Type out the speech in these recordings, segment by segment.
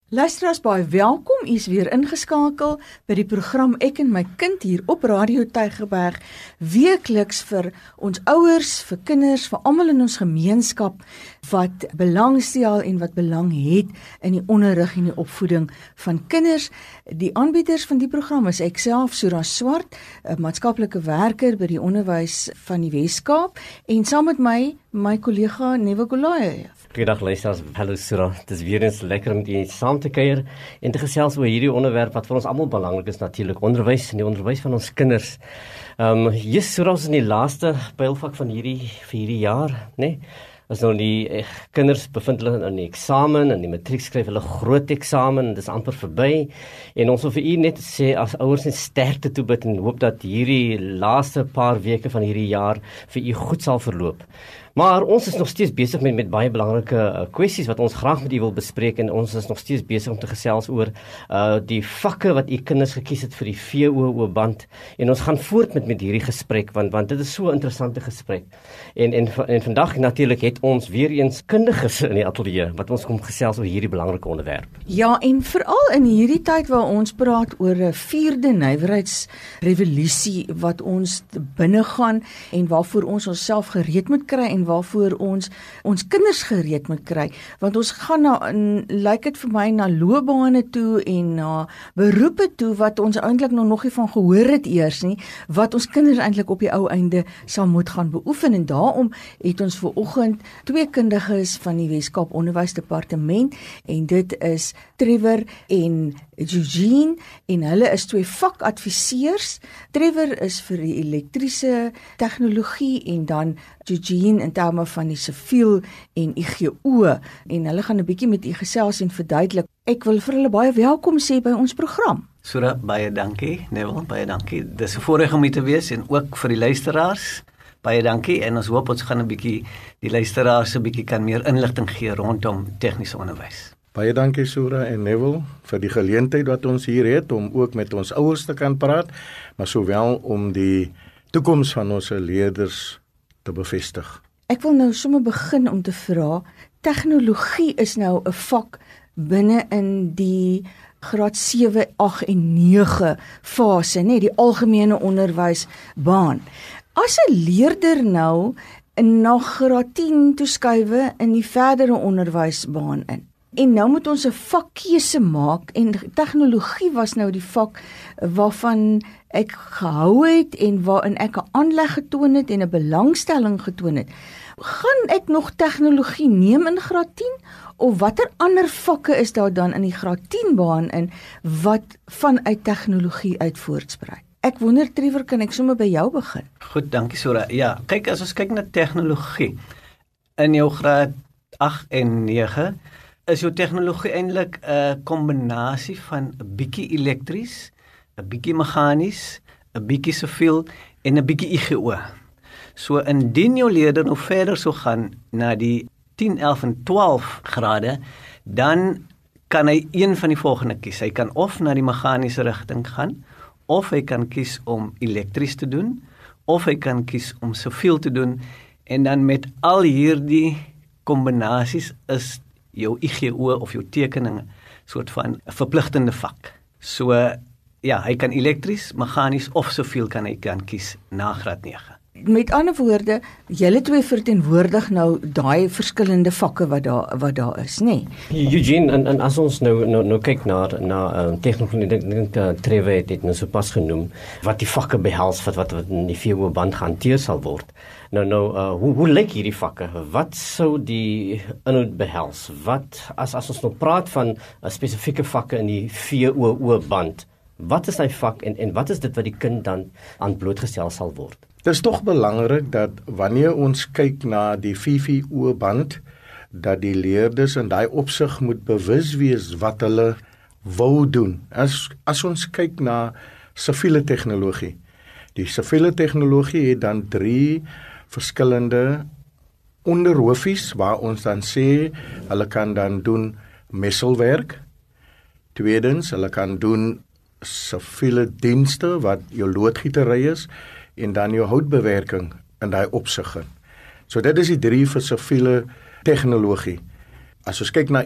Luisteraars, baie welkom. U is weer ingeskakel by die program Ek en my kind hier op Radio Tygerberg. Weekliks vir ons ouers, vir kinders, vir almal in ons gemeenskap wat belangstel en wat belang het in die onderrig en die opvoeding van kinders. Die aanbieders van die program is ek self, Sura Swart, 'n maatskaplike werker by die onderwys van die Wes-Kaap, en saam met my kollega Nevo Golaye. Goeiedag luisteraars, hallo Sura. Het is weer eens lekker om die saam te kuier en te gesels oor hierdie onderwerp wat vir ons almal belangrik is, natuurlik onderwys en die onderwys van ons kinders. Sura, ons is in die laaste pylvak van hierdie jaar, né? As nou die kinders bevind hulle in die eksamen, en die matriek skryf hulle groot eksamen, dit is amper verby, en ons wil vir u net sê, as ouers net sterkte toebid en hoop dat hierdie laaste paar weke van hierdie jaar vir u goed sal verloop. Maar ons is nog steeds besig met baie belangrike kwessies wat ons graag met u wil bespreek, en ons is nog steeds besig om te gesels oor die vakke wat u kinders gekies het vir die VWO-band, en ons gaan voort met hierdie gesprek, want dit is so 'n interessante gesprek. En vandag natuurlik het ons weer eens kundiges in die ateljee wat ons kom gesels oor hierdie belangrike onderwerp. Ja, en veral in hierdie tyd waar ons praat oor 'n 4de nywerheidsrevolusie wat ons binnegaan en waarvoor ons onsself gereed moet kry en waarvoor ons kinders gereed moet kry, want ons gaan lyk dit vir my, na loopbane toe en na beroepe toe wat ons eintlik nog nie van gehoor het eers nie, wat ons kinders eintlik op die ou einde sal moet gaan beoefen, en daarom het ons vanoggend 2 kundiges van die Wes-Kaap Onderwysdepartement, en dit is Trevor en Eugene, en hulle is 2 vakadviseurs. Trevor is vir die elektriese tegnologie, en dan Eugene in terme van die siviel en IGO, en hulle gaan 'n bietjie met u gesels en verduidelik. Ek wil vir hulle baie welkom sê by ons program. Sura, baie dankie, Neville, baie dankie. Dis 'n voorreg om hier te wees, en ook vir die luisteraars, baie dankie, en ons hoop ons gaan 'n bietjie die luisteraars 'n bietjie kan meer inligting gee rondom tegniese onderwys. Baie dankie Sura en Neville vir die geleentheid wat ons hier het om ook met ons ouers te kan praat, maar sowel om die toekoms van ons leerders te bevestig. Ek wil nou sommer begin om te vra, tegnologie is nou 'n vak binne in die graad 7, 8 en 9 fase, nee, die algemene onderwysbaan. As 'n leerder nou na graad 10 toeskuiwe in die verdere onderwysbaan in, en nou moet ons 'n vakkeuse maak, en tegnologie was nou die vak waarvan ek gehou het en waarin ek 'n aanleg getoon het en 'n belangstelling getoon het. Gaan ek nog tegnologie neem in graad 10, of watter ander vakke is daar dan in die graad 10 baan in wat vanuit tegnologie uit voortspruit? Ek wonder, Trevor, kan ek sommer by jou begin? Goed, dankie Sura. Ja, kyk, as ons kyk na tegnologie in jou graad 8 en 9, is jou tegnologie eintlik 'n kombinasie van 'n bietjie elektries, 'n bietjie meganies, 'n bietjie siviel en 'n bietjie IGO. So indien jou leerder nou verder sou gaan na die 10, 11 en 12 grade, dan kan hy een van die volgende kies. Hy kan of na die meganiese rigting gaan, of hy kan kies om elektries te doen, of hy kan kies om siviel te doen, en dan met al hierdie kombinasies is jou IGO of jou tekeninge soort van 'n verpligtende vak. So ja, hy kan elektries, meganies of siviel kan hy kies na graad 9. Met ander woorde, julle 2 verteenwoordig nou daai verskillende vakke wat daar is, nê? Nee? Eugene, en as ons nou kyk na tegnologie, ek dink Trevor het dit nou sopas genoem, wat die vakke behels, wat in die VWO-band gehanteer sal word. Hoe lyk hierdie vakke? Wat sou die inhoud behels? As ons nou praat van spesifieke vakke in die VWO-band, wat is hy vak en wat is dit wat die kind dan aan blootgestel sal word? Dit is tog belangrik dat wanneer ons kyk na die VWO-band, dat die leerders in daai opsig moet bewus wees wat hulle wou doen. As ons kyk na siviele tegnologie, die siviele tegnologie het dan 3 verskillende onderhoofies waar ons dan sê, hulle kan dan doen messelwerk. Tweedens, hulle kan doen siviele dienste wat jou loodgietery is, en dan jou houtbewerking in daai opsigte. So dit is die 3 vir siviele tegnologie. As ons kyk na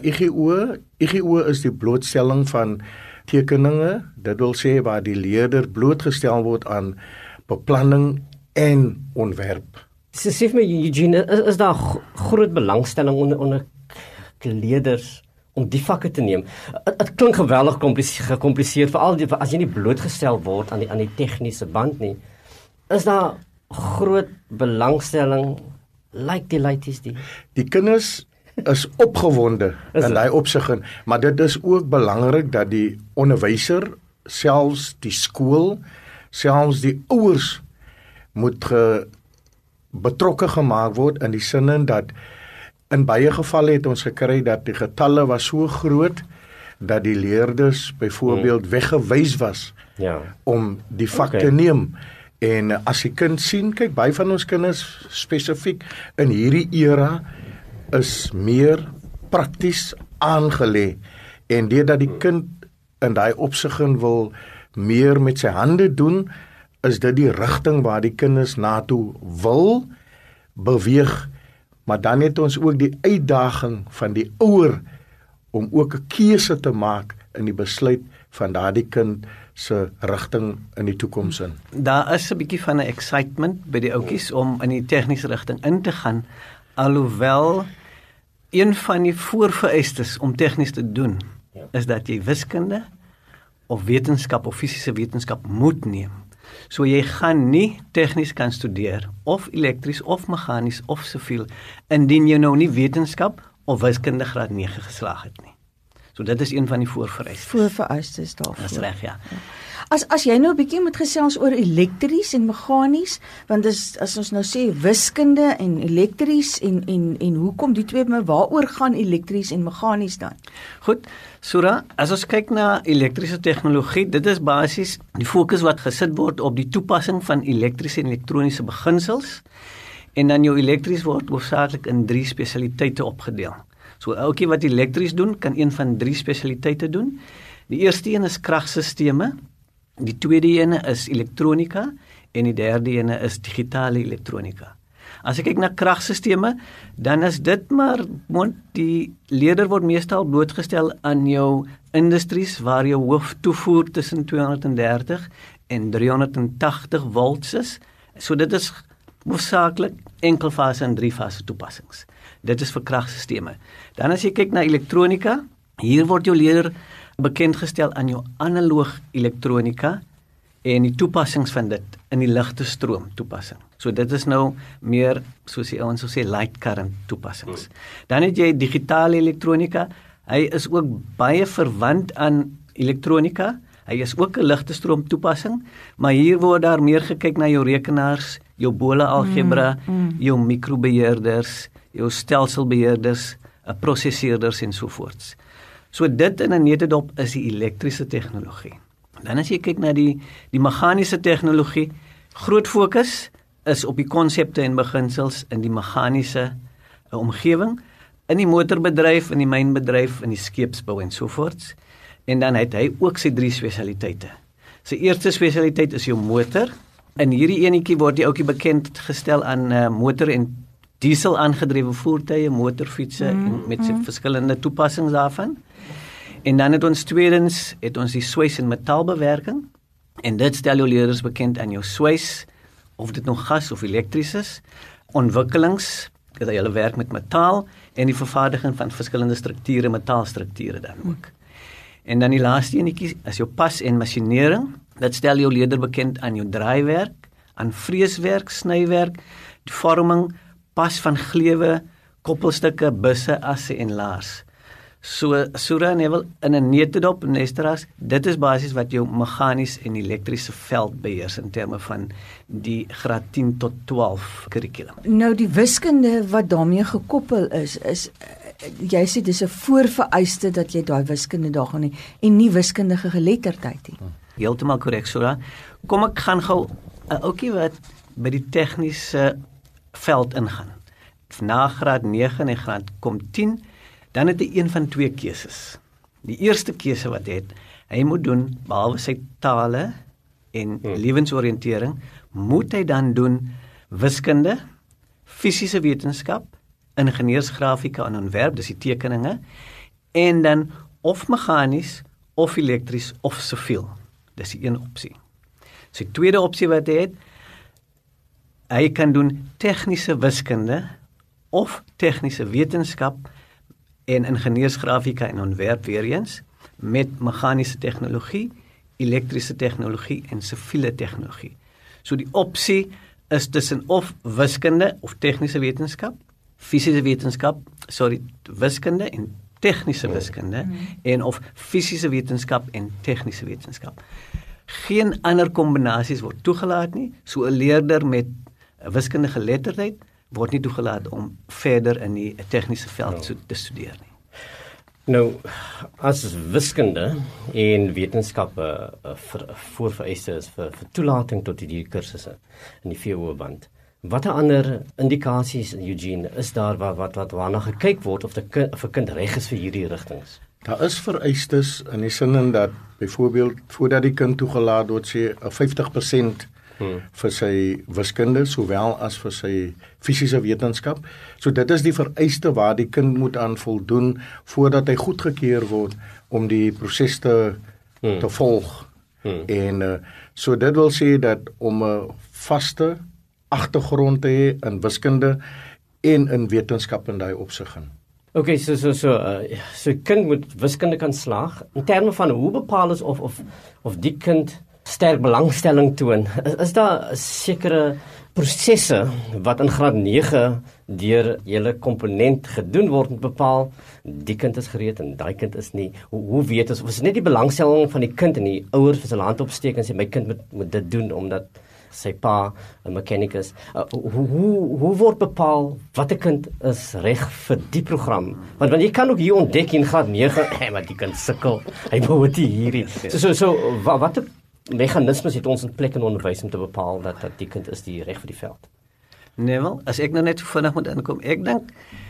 IGO is die blootstelling van tekeninge, dit wil sê waar die leerder blootgestel word aan beplanning en ontwerp. So sê vir my, Eugene, is daar groot belangstelling onder leerders om die vakke te neem? Het klink geweldig gecompliseerd, veral as jy nie blootgestel word aan die tegniese band nie. Is daar groot belangstelling, like die laities die? Die kinders is opgewonde in daai opsig, maar dit is ook belangrik dat die onderwyser, selfs die skool, selfs die ouers moet betrokke gemaak word in die sin dat in baie gevalle het ons gekry dat die getalle was so groot dat die leerders byvoorbeeld weggewys was om die vak te neem. En as die kind sien, kyk, baie van ons kinders spesifiek in hierdie era is meer prakties aangelê, en deurdat die kind in daai opsig wil meer met sy hande doen, is dit die rigting waar die kinders na toe wil beweeg. Maar dan het ons ook die uitdaging van die ouer om ook 'n keuse te maak in die besluit van daardie kind se rigting in die toekoms in. Daar is 'n bietjie van 'n excitement by die ouetjies om in die tegniese rigting in te gaan, alhoewel een van die voorvereistes om tegnies te doen is dat jy wiskunde of wetenskap of fisiese wetenskap moet neem. So jy gaan nie tegnies kan studeer of elektries of meganies of siviel indien jy nou nie wetenskap of wiskunde graad 9 geslaag het nie. So dit is een van die voorvereistes. Voorvereistes daarvoor. Dis reg, ja. As jy nou 'n bietjie moet gesels oor elektries en meganies, want as ons nou sê wiskunde en elektries en hoekom die twee, maar waaroor gaan elektries en meganies dan? Goed, Sura, as ons kyk na elektriese tegnologie, dit is basies die fokus wat gesit word op die toepassing van elektriese en elektroniese beginsels, en dan jou elektries word hoofsaaklik in 3 spesialiteite opgedeel. So elkeen wat elektries doen, kan een van 3 spesialiteite doen. Die eerste een is kragstelsels, die tweede ene is elektronika en die derde ene is digitale elektronika. As ek kyk na kragstelsels, dan is dit maar, die leerder word meestal blootgestel aan jou industries waar jou hooftoevoer tussen 230 en 380 volts is. So dit is hoofsaaklik enkelfase en 3-fase toepassings. Dit is vir kragstelsels. Dan as jy kyk na elektronika, hier word jou leerder bekendgestel aan jou analoog elektronika en die toepassings van dit in die ligte stroom toepassing. So dit is nou meer, soos die ouens sê, light current toepassings. Dan het jy digitale elektronika, hy is ook baie verwant aan elektronika, hy is ook 'n ligte stroom toepassing, maar hier word daar meer gekyk na jou rekenaars, jou boolean algebra, jou mikrobeheerders, jou stelselbeheerders, prosesseerders en sovoorts. So dit in 'n netedop is die elektriese tegnologie. Dan as jy kyk na die meganiese tegnologie, groot fokus is op die konsepte en beginsels in die meganiese omgewing, in die motorbedryf, in die mynbedryf, in die skeepsbou en sovoorts. En dan het hy ook sy 3 spesialiteite. Sy eerste spesialiteit is jou motor. In hierdie enetjie word die ouetjie bekend gestel aan motor en diesel aangedrewe voertuie, motorfietsse en met sy verskillende toepassings daarvan. En dan het ons tweedens die swys en metaalbewerking, en dit stel jou leerders bekend aan jou swys, of dit nou gas of elektries is, ontwikkelings, dat jy werk met metaal, en die vervaardiging van verskillende strukture, metaalstrukture dan ook. En dan die laaste enetjie is jou pas en masjineering, dit stel jou leerder bekend aan jou draaiwerk, aan vreeswerk, snywerk, die vorming, pas van glewe, koppelstukke, busse, asse en laars. So Sura en Neville in 'n netedop, Nesteras, dit is basies wat jou meganies en elektriese veld beheers in terme van die graad 10 tot 12 kurrikulum. Nou die wiskunde wat daarmee gekoppel is jy sê dis 'n voorvereiste dat jy daai wiskunde daar gaan hê en nie wiskundige geletterdheid nie. Heeltemal korrek, Sura. Kom ek gaan gou 'n ouetjie wat by die tegniese veld ingaan. Na graad 9 en graad kom 10, dan het hy een van 2 keuses. Die eerste keuse wat hy moet doen, behalwe sy tale en lewensoriëntering, moet hy dan doen wiskunde, fisiese wetenskap ingenieursgrafika en ontwerp, dis die tekeninge, en dan of meganies, of elektries, of siviel. Dis die een opsie. So die tweede opsie wat hy het, hy kan doen tegniese wiskunde, of tegniese wetenskap, en ingenieursgrafika en ontwerp weer eens, met meganiese tegnologie, elektriese tegnologie en siviele tegnologie. So die opsie is tussen of wiskunde of tegniese wetenskap, wiskunde en tegniese wiskunde, en of fisiese wetenskap en tegniese wetenskap. Geen ander kombinasies word toegelaat nie, so 'n leerder met 'n wiskundige geletterdheid word nie toegelaat om verder in die tegniese veld te studeer nie. Nou, as wiskunde en wetenskappe voorvereiste is vir toelating tot hierdie kursusse in die VO-band, watter ander indikasies, Eugene, is daar waarna gekyk word of 'n kind reg is vir hierdie rigtings? Daar is vereistes in die sin dat byvoorbeeld voordat die kind toegelaat word, sê 50% vir sy wiskunde, sowel as vir sy fisiese wetenskap. So dit is die vereiste waar die kind moet aan voldoen voordat hy goedgekeur word om die proses te volg. En so dit wil sê dat om 'n vaste agtergrond te hê in wiskunde en in wetenskap in daai opsig. Okay, so kind moet wiskunde kan slaag. In terme van hoe bepaal is of die kind sterk belangstelling toon, is daar sekere prosesse wat in graad 9 deur julle komponent gedoen word om bepaal die kind is gereed en daai kind is nie. Hoe weet ons, of is dit net die belangstelling van die kind en die ouers vir sy hand opsteek en sê my kind moet dit doen omdat sy pa 'n mechanikus. Hoe word bepaal wat 'n kind is reg vir die program? Want jy kan ook hier ontdek in graad 9, maar die kind sukkel. Hy behoort hierdie. So watter meganismes het ons in plek in onderwys om te bepaal dat die kind is die reg vir die veld? Nee wel, as ek nou net vinnig moet inkom, ek dink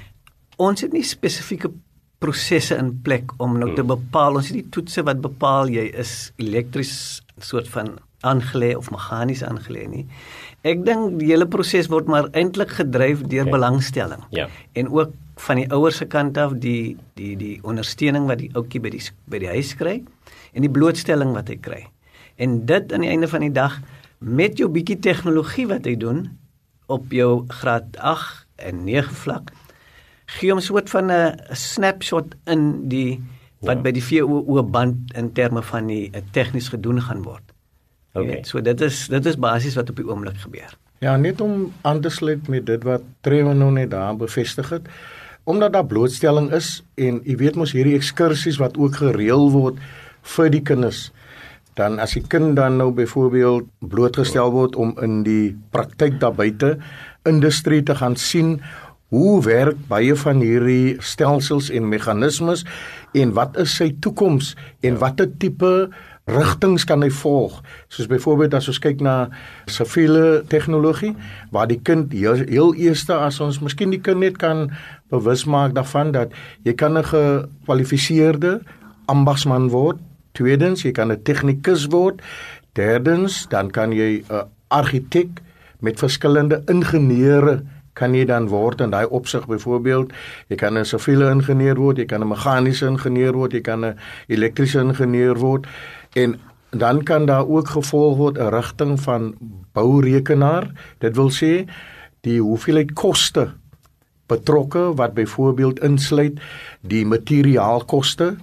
ons het nie spesifieke prosesse in plek om nou te bepaal, ons het die toetse wat bepaal jy is elektries soort van aangelê of meganies aangelê nie. Ek dink die hele proses word maar eintlik gedryf deur belangstelling. Ja. En ook van die ouers se kant af die ondersteuning wat die ouetjie by die huis kry en die blootstelling wat hy kry. En dit aan die einde van die dag met jou bietjie tegnologie wat hy doen op jou graad 8 en 9 vlak gee hom 'n soort van 'n snapshot in die wat by die VO-band in terme van die tegnies gedoen gaan word. Okay. So dit is basies wat op die oomblik gebeur. Ja, net om aan te sluit met dit wat Trevor nou net daar bevestig het, omdat daar blootstelling is en jy weet mos hierdie ekskursies wat ook gereël word vir die kinders, dan as die kind dan nou byvoorbeeld blootgestel word om in die praktyk daar buite industrie te gaan sien hoe werk baie van hierdie stelsels en meganismes en wat is sy toekoms en watter tipe rigtings kan hy volg, soos byvoorbeeld as ons kyk na siviele tegnologie, waar die kind heel eerste, as ons miskien die kind net kan bewus maak daarvan, dat jy kan 'n gekwalifiseerde ambagsman word, tweedens, jy kan 'n tegnikus word, derdens, dan kan jy 'n argitek met verskillende ingenieure kan jy dan word in daai opsig byvoorbeeld, jy kan 'n siviele ingenieur word, jy kan 'n meganiese ingenieur word, jy kan 'n elektriese ingenieur word, en dan kan daar ook gevolg word 'n rigting van bourekenaar, dit wil sê, die hoeveelheid koste betrokke, wat byvoorbeeld insluit, die materiaalkoste,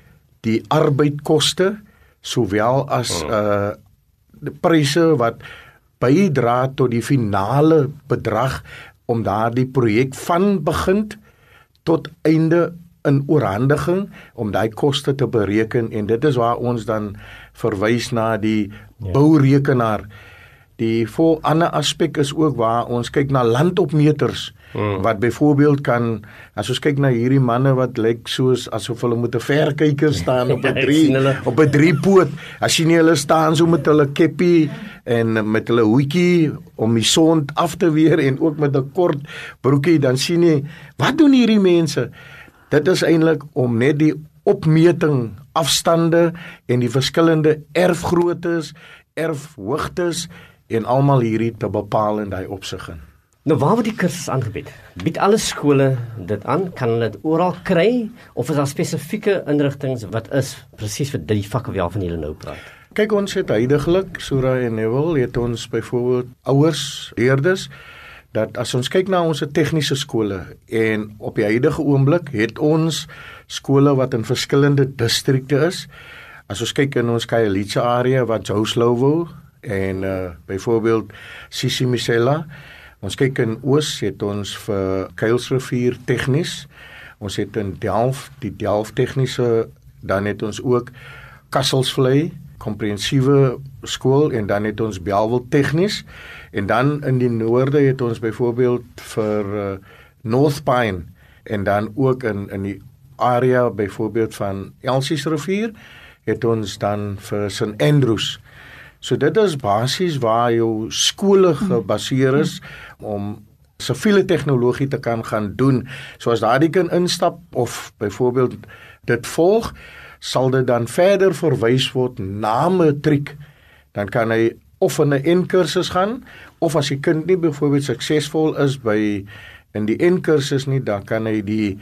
die arbeidkoste, sowel as die pryse wat bydra tot die finale bedrag om daardie projek van begin tot einde in oorhandiging om daai koste te bereken, en dit is waar ons dan verwys na die bourekenaar. Die ander aspek is ook waar ons kyk na landopmeters, wat byvoorbeeld kan, as ons kyk na hierdie manne wat lyk soos asof hulle met 'n verkyker staan op 'n driepoot, as jy nie hulle staan so met hulle keppie en met hulle hoedjie om die son af te weer en ook met 'n kort broekie, dan sien jy, wat doen hierdie mense? Dit is eintlik om net die opmeting, afstande en die verskillende erfgroottes, erfhoogtes en almal hierdie te bepaal in daai opsig. Nou, waar word die kursus aangebied? Bied alle skole dit aan? Kan hulle dit oral kry? Of is daar spesifieke inrigtinge wat is presies vir die vakke waarvan julle nou praat? Kyk, ons het huidiglik, Sura en Neville, het ons byvoorbeeld ouers, leerders, dat as ons kyk na ons tegniese skole en op die huidige oomblik het ons skole wat in verskillende distrikte is. As ons kyk in ons Khayelitsha area wat Jouslowo en byvoorbeeld Sisimisela. Ons kyk in Oos het ons vir Kuilsrivier tegnies. Ons het in Delft die Delft tegniese, dan het ons ook Kasselsvlei komprehensiewe skool en dan het ons Bellville tegnies en dan in die noorde het ons byvoorbeeld vir North Pine en dan ook in die area byvoorbeeld van Elsiesrivier het ons dan vir St Andrews. So dit is basies waar jou skole gebaseer is om siviele tegnologie te kan gaan doen. So as daardie kind instap of byvoorbeeld dit volg, sal dit dan verder verwys word na matriek. Dan kan hy of in 'n N-kursus gaan, of as die kind nie byvoorbeeld suksesvol is in die N-kursus nie, dan kan hy die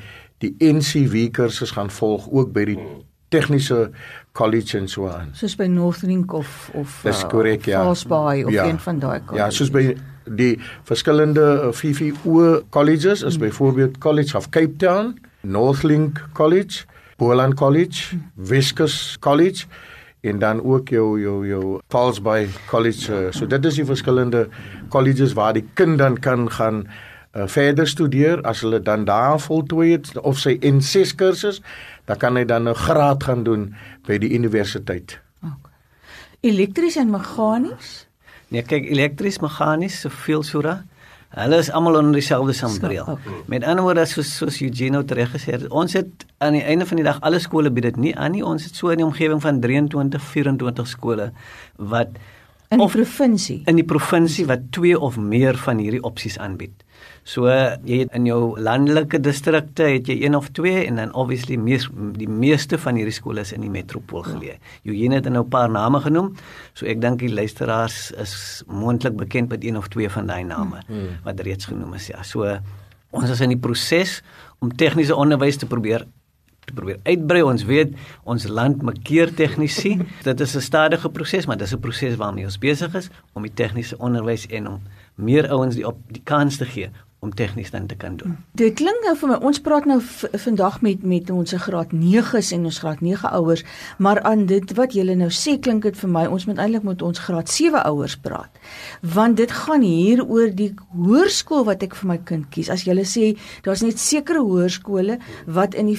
NCV-kursus gaan volg, ook by die tegniese college en so aan. Soos by Northlink of Dis korrek, ja. Fallsbaai of Ja. een van daai colleges. Ja, soos by die verskillende VVO colleges, is byvoorbeeld College of Cape Town, Northlink College, Boland College, Weskus College en dan ook jou Fallsbaai College. So dit is die verskillende colleges waar die kind dan kan gaan verder studeer. As hulle dan daar voltooi het of sy N6 kursus, dan kan hy dan 'n graad gaan doen by die universiteit. Okay. Elektries en meganies? Nee, kyk, elektries, meganies, soveel Sura, hulle is almal onder dieselfde sambreel. Okay. Met ander woorde, soos Eugene nou tereg gesê het, ons het aan die einde van die dag, alle skole bied dit nie aan nie, ons het so in die omgewing van 23, 24 skole wat In die provinsie wat 2 of meer van hierdie opsies aanbied. So jy het in jou landelike distrikte het jy 1 of 2 en dan obviously die meeste van hierdie skole is in die metropool geleë. Eugene het nou 'n paar name genoem, so ek dink die luisteraars is moontlik bekend met 1 of 2 van daai name wat reeds genoem is. Ja, so ons is in die proses om tegniese onderwys te probeer uitbrei. Ons weet, ons land makeer tegnisie. Dit is 'n stadige proses, maar dis 'n proses waarmee ons besig is om die tegniese onderwys en om meer ouens die kans te gee om tegnies dan te kan doen. Dit klink nou vir my, ons praat nou vandag met ons graad 9's en ons graad 9 ouers, maar aan dit wat julle nou sê, klink dit vir my, ons moet eintlik met ons graad 7 ouers praat. Want dit gaan hier oor die hoërskool wat ek vir my kind kies. As julle sê, daar's net sekere hoërskole wat in die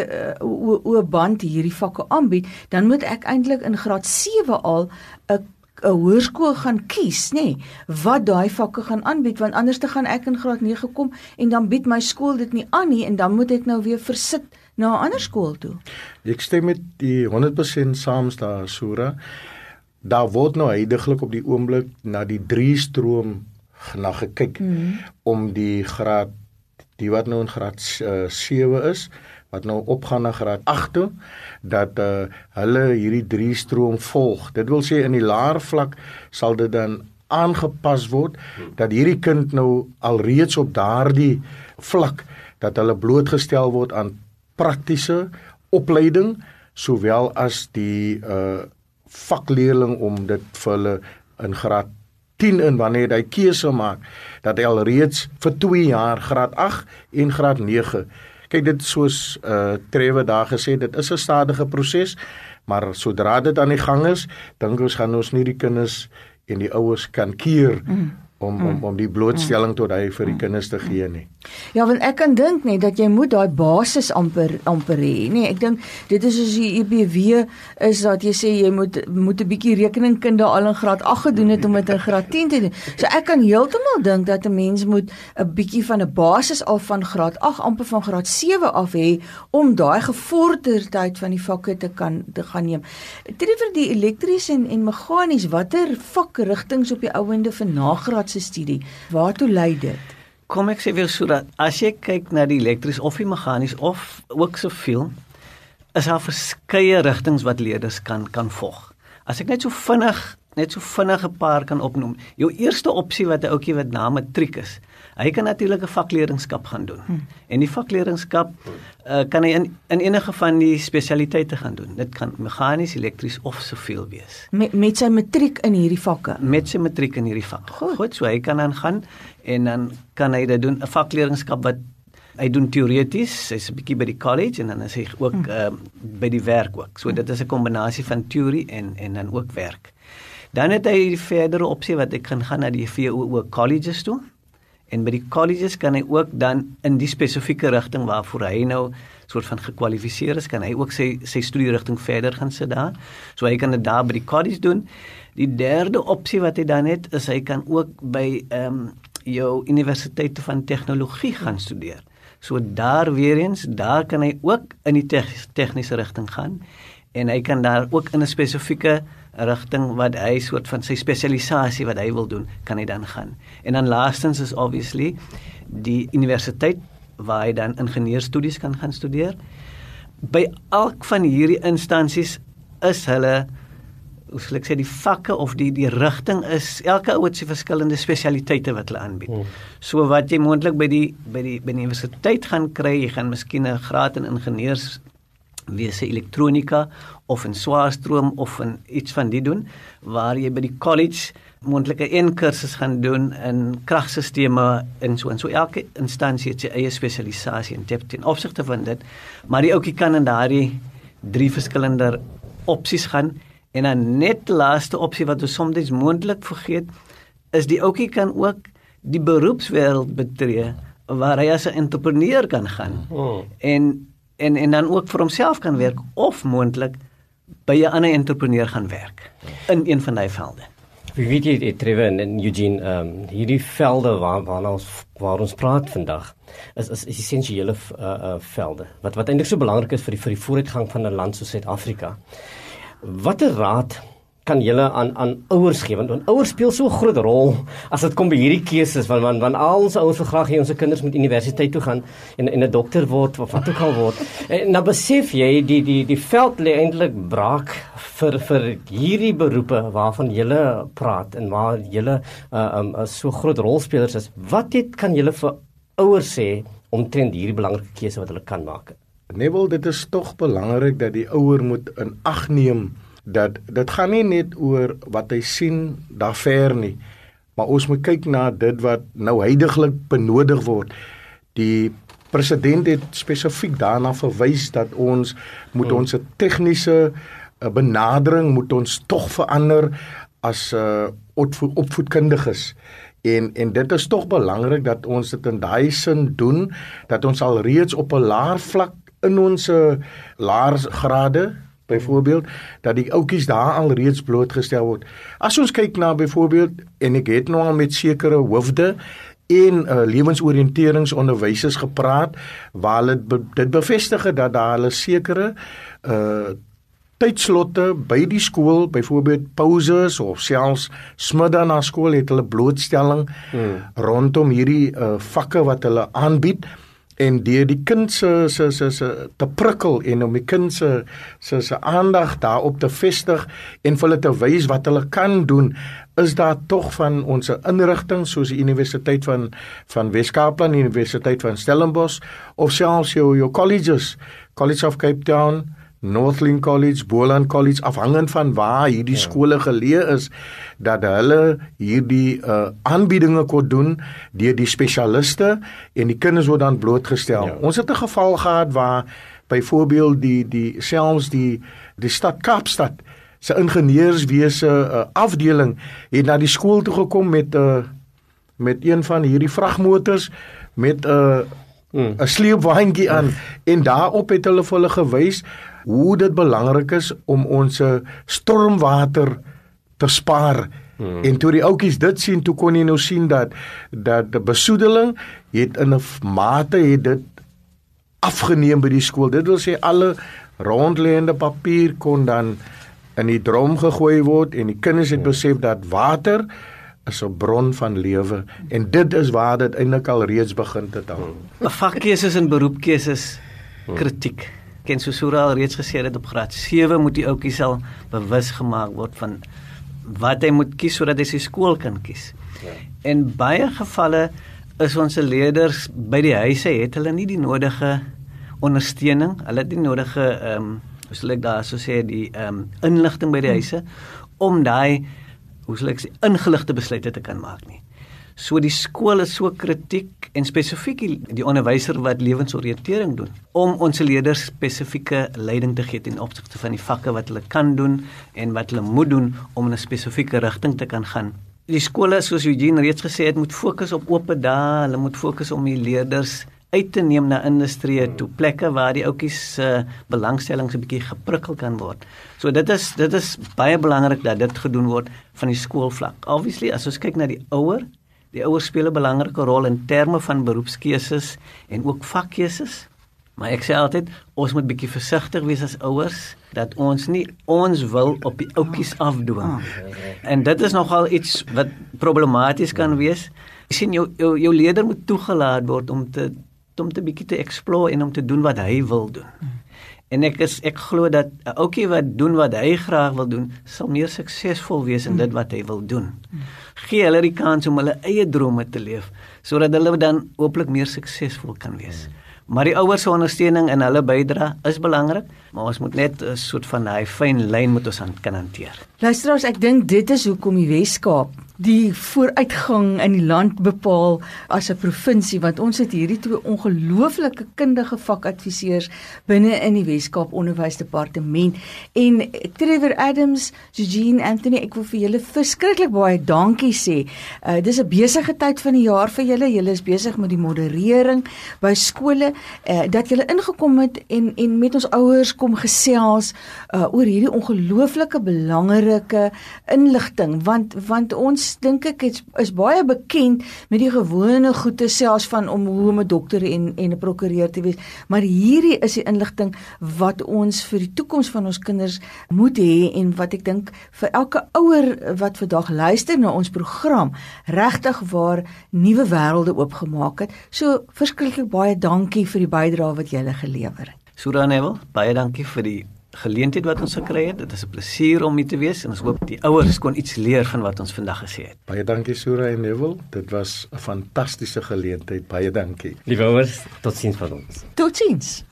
VO-band hierdie vakke aanbied, dan moet ek eintlik in graad 7 al 'n hoërskool gaan kies, nê, wat daai vakke gaan aanbied, want anders te gaan ek in graad 9 kom en dan bied my skool dit nie aan nie en dan moet ek nou weer versit na 'n ander skool toe. Ek stem met die 100% saam daar, Sura. Daar word nou huidiglik op die oomblik na die 3-stroom na gekyk om die wat nou in graad 7 is, wat nou opgaan na graad 8 toe, dat hulle hierdie 3-stroom volg. Dit wil sê in die laer vlak sal dit dan aangepas word, dat hierdie kind nou alreeds op daardie vlak, dat hulle blootgestel word aan praktiese opleiding, sowel as die vakleerling om dit vir hulle in graad 10 in wanneer hy keuse maak, dat hy alreeds vir 2 jaar graad 8 en graad 9. Kyk, dit soos Trevor daar gesê, dit is 'n stadige proses, maar sodra dit aan die gang is, dink ons gaan ons nie die kinders en die ouers kan keer om die blootstelling tot hy vir die kinders te gee nie. Ja, want ek kan dink net dat jy moet daai basis amper hê, nee, ek dink dit is soos die EBW is dat jy sê jy moet 'n bietjie rekeningkunde al in graad 8 gedoen het om dit in graad 10 te doen. So ek kan heeltemal dink dat 'n mens moet 'n bietjie van 'n basis al van graad 8 amper van graad 7 af hê om daai gevorderdheid van die vakke te gaan neem. Vir die elektries en meganies, watter vakrigtings op die ouende vir nagraadse studie, waartoe lei dit? Kom ek sê weer so dat as jy kyk na die elektries of die meganies of ook soveel, is daar verskeie rigtings wat leerders kan volg. As ek net so vinnig 'n paar kan opnoem. Jou eerste opsie wat 'n ouetjie wat na matriek is, Hy kan natuurlik 'n vakleerlingskap gaan doen. En die vakleerlingskap kan hy in enige van die spesialiteite gaan doen. Dit kan meganies, elektries of soveel wees. Met sy matriek in hierdie vakke. Met sy matriek in hierdie vak. Goed, so hy kan dan gaan en dan kan hy dit doen, 'n vakleerlingskap wat hy doen teoreties, hy's 'n bietjie by die college en dan is hy ook by die werk ook. So dit is 'n kombinasie van teorie en dan ook werk. Dan het hy die verdere opsie wat ek kan gaan na die VWO colleges toe. En by die colleges kan hy ook dan in die spesifieke rigting waarvoor hy nou soort van gekwalifiseer is, kan hy ook sy studierigting verder gaan sit daar. So hy kan dit daar by die college doen. Die derde opsie wat hy dan het, is hy kan ook by jou universiteite van tegnologie gaan studeer. So daar weer eens, daar kan hy ook in die tegniese rigting gaan en hy kan daar ook in 'n spesifieke rigting wat hy soort van sy spesialisasie wat hy wil doen, kan hy dan gaan. En dan laastens is obviously die universiteit waar hy dan ingenieurstudies kan gaan studeer. By elk van hierdie instansies is hulle, hoe sal ek sê, die vakke of die rigting is, elke ou het sy verskillende spesialiteite wat hulle aanbied. So wat jy moontlik by die universiteit gaan kry, jy gaan miskien 'n graad in ingenieurswese elektronika of in swaarstroom of in iets van die doen, waar jy by die college moontlik 'n kursus gaan doen in kragstelsels en so. En so elke instansie het sy eie spesialisasie en ten opsigte van dit, maar die ouetjie kan in daardie 3 verskillende opsies gaan. En dan net die laaste opsie wat ons soms moontlik vergeet, is die ouetjie kan ook die beroepswêreld betree, waar hy as 'n entrepreneur kan gaan. En dan ook vir homself kan werk, of moontlik by 'n ander entrepreneur gaan werk, in een van die velde. Wie weet jy, Trevor en Eugene, hierdie velde waar ons praat vandag, is essensiële velde, wat eintlik so belangrik is vir die vooruitgang van 'n land soos Suid-Afrika. Watter raad kan julle aan ouers gee? Want ouers speel so 'n groot rol as dit kom by hierdie keuses, want al ons ouers wil graag hê ons kinders moet universiteit toe gaan en 'n dokter word of wat ook al word. En nou besef jy die veld lê eintlik braak vir hierdie beroepe waarvan julle praat en waar julle so groot rolspelers is. Wat kan julle vir ouers sê omtrent hierdie belangrike keuse wat hulle kan maak? Neville, dit is tog belangrik dat die ouer moet in ag neem dat dit gaan nie net oor wat hy sien daar ver nie, maar ons moet kyk na dit wat nou huidiglik benodig word. Die president het spesifiek daarna verwys dat ons moet ons tegniese benadering moet ons tog verander as opvoedkundiges. En dit is tog belangrik dat ons dit in daai sin doen, dat ons al reeds op 'n laer vlak in ons laer grade, byvoorbeeld, dat die ouetjies daar al reeds blootgestel word. As ons kyk na byvoorbeeld, en ek het nou al met sekere hoofde en lewensoriënteringsonderwysers gepraat, waar hulle dit bevestig het dat daar hulle sekere tydslotte by die skool, byvoorbeeld pauses of selfs smiddag na skool het hulle blootstelling rondom hierdie vakke wat hulle aanbied. En deur die kind se te prikkel en om die kind se aandag daarop te vestig en vir hulle te wys wat hulle kan doen, is daar tog van ons inrigting soos die Universiteit van Wes-Kaapland, Universiteit van Stellenbosch of selfs jou colleges, College of Cape Town, Northland College, Boland College, afhangend van waar hierdie skole geleë is, dat hulle hierdie aanbiedinge kon doen deur die spesialiste en die kinders word dan blootgestel. Ja. Ons het 'n geval gehad waar byvoorbeeld selfs die stad Kaapstad se ingenieurswese afdeling het na die skool toe gekom met een van hierdie vragmotors met 'n sleepwaandjie aan en daarop het hulle vir hulle gewys hoe dit belangrik is om ons stormwater te spaar. En toe die ouetjies dit sien, toe kon jy nou sien dat die besoedeling het in 'n mate het dit afgeneem by die skool. Dit wil sê alle rondlêende papier kon dan in die drom gegooi word en die kinders het besef dat water is 'n bron van lewe en dit is waar dit eintlik al reeds begin te tel. Vakkeuses en beroepkeuses kritiek. Ken Susura al reeds gesê dat op graad 7 moet die ouetjies al bewus gemaak word van wat hy moet kies sodat hy sy skool kan kies. Ja. En baie gevalle is ons leerders by die huise, het hulle nie die nodige ondersteuning, hulle het die nodige, hoe sal ek daar so sê, die inligting by die huise, om daai, hoe sal ek sê, ingeligte besluite te kan maak nie. So die skool is so kritiek en spesifiek die onderwyser wat lewensoriëntering doen, om ons leerders spesifieke leiding te gee ten opsigte van die vakke wat hulle kan doen en wat hulle moet doen om in 'n spesifieke rigting te kan gaan. Die skole, soos Eugene reeds gesê het, moet fokus op oop dae, hulle moet fokus om die leerders uit te neem na industrie toe, plekke waar die ouetjies belangstellings 'n bietjie geprikkel kan word. So dit is baie belangrik dat dit gedoen word van die skoolvlak. Obviously, as ons kyk na die ouers speel 'n belangrike rol in terme van beroepskeuses en ook vakkeuses. Maar ek sê altyd, ons moet bietjie versigtig wees as ouers, dat ons nie ons wil op die ouetjies afdwing. En dit is nogal iets wat problematies kan wees. Jy sien, jou leerder moet toegelaat word om te bietjie te explore en om te doen wat hy wil doen. En ek glo dat 'n ouetjie wat doen wat hy graag wil doen, sal meer suksesvol wees in dit wat hy wil doen. Gee hulle die kans om hulle eie drome te leef, sodat hulle dan hopelik meer suksesvol kan wees. Maar die ouers se ondersteuning en hulle bydra is belangrik, maar ons moet net 'n soort van daai fyn lyn moet ons kan hanteer. Luisteraars, ek dink dit is hoekom die Wes-Kaap die vooruitgang in die land bepaal as 'n provinsie, want ons het hierdie twee ongelooflike kundige vakadviseurs binne in die Wes-Kaap Onderwysdepartement. En Trevor Adams, Eugene, Anthony, ek wil vir julle verskriklik baie dankie sê. Dis 'n besige tyd van die jaar vir julle. Julle is besig met die moderering by skole, dat julle ingekom het en met ons ouers kom gesels oor hierdie ongelooflike belangrike inligting, want ons dink ek is baie bekend met die gewone goeie selfs van om 'n dokter en 'n prokureur te wees, maar hierdie is die inligting wat ons vir die toekoms van ons kinders moet hê en wat ek dink vir elke ouer wat vandag luister na ons program regtig waar nuwe wêrelde oopgemaak het. So verskriklik baie dankie vir die bydrae wat julle gelewer het. Surah Neville, baie dankie vir die geleentheid wat ons gekry het. Dit is 'n plesier om hier te wees en ons hoop die ouers kon iets leer van wat ons vandag gesê het. Baie dankie Surah en Neville. Dit was 'n fantastiese geleentheid. Baie dankie. Liewe ouers, totsiens van ons. Totsiens.